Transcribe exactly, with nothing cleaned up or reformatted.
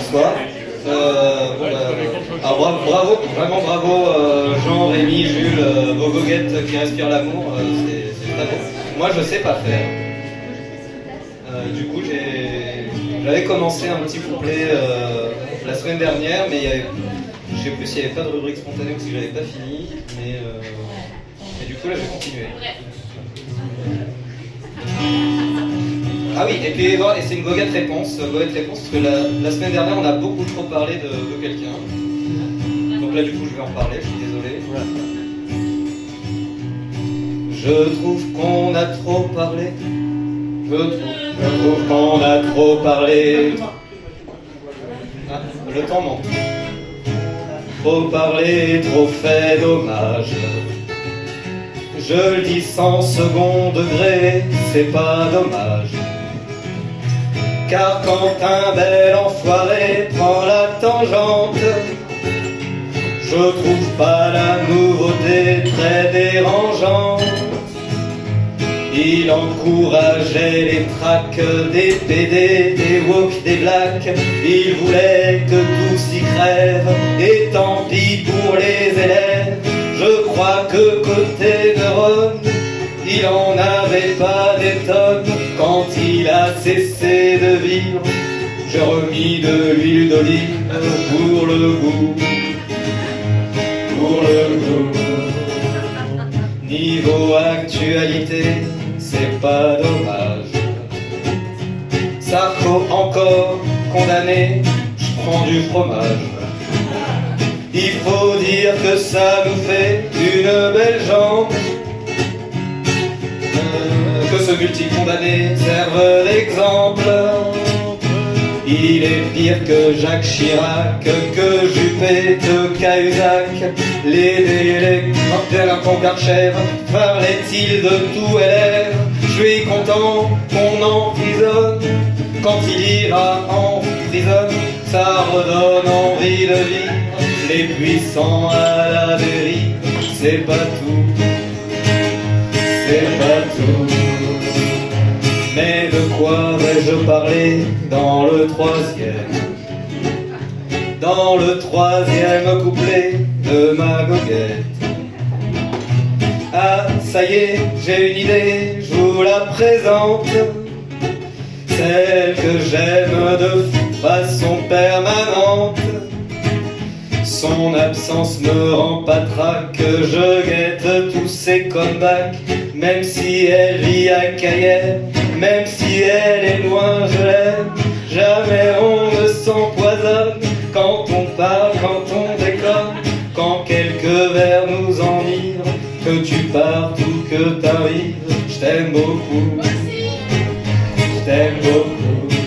bonsoir. Euh, bon, bah, alors, bravo, bravo, vraiment bravo euh, Jean, Rémi, Jules, euh, vos goguettes qui respirent l'amour, euh, c'est, c'est très bon. Moi je sais pas faire. Euh, du coup j'ai, j'avais commencé un petit couplet euh, la semaine dernière, mais il y avait, je sais plus s'il n'y avait pas de rubrique spontanée ou si j'avais pas fini, mais, euh, mais du coup là je vais continuer. Ah oui, et puis et c'est une goguette réponse, goguette réponse, parce que la, la semaine dernière on a beaucoup trop parlé de, de quelqu'un. Donc là du coup je vais en parler, je suis désolé. Je trouve qu'on a trop parlé. Je trouve, je trouve qu'on a trop parlé. Ah, le temps manque. Trop parlé, trop fait dommage. Je le dis sans second degré, c'est pas dommage. Car quand un bel enfoiré prend la tangente, je trouve pas la nouveauté très dérangeante. Il encourageait les tracks des P D, des woke, des blacks. Il voulait que tous y crèvent, et tant pis pour les élèves. Je crois que côté neurones, il en avait pas des tonnes. Quand il a cessé de vivre, j'ai remis de l'huile d'olive pour le goût, pour le goût. Niveau actualité, c'est pas dommage. Sarko encore condamné, je prends du fromage. Il faut dire que ça nous fait une belle jambe. Que ce multi-condamné serve d'exemple. Il est pire que Jacques Chirac, que Juppé, que Cahuzac. Les délinquants Karchev parlaient-ils de tout L R? Je suis content qu'on emprisonne. Quand il ira en prison, ça redonne envie de vivre. Les puissants à la dérive, c'est pas tout. C'est pas tout. Mais de quoi vais-je parler dans le troisième? Dans le troisième couplet de ma goguette. Ah, ça y est, j'ai une idée, je vous la présente. Celle que j'aime de façon permanente. Son absence me rend patraque, je guette tous ses comebacks. Même si elle vit à Cayenne, même si elle est loin, je l'aime. Jamais on ne s'empoisonne quand on parle, quand on déconne. Quand quelques vers nous enivrent, que tu partes ou que t'arrives, je t'aime beaucoup, je t'aime beaucoup.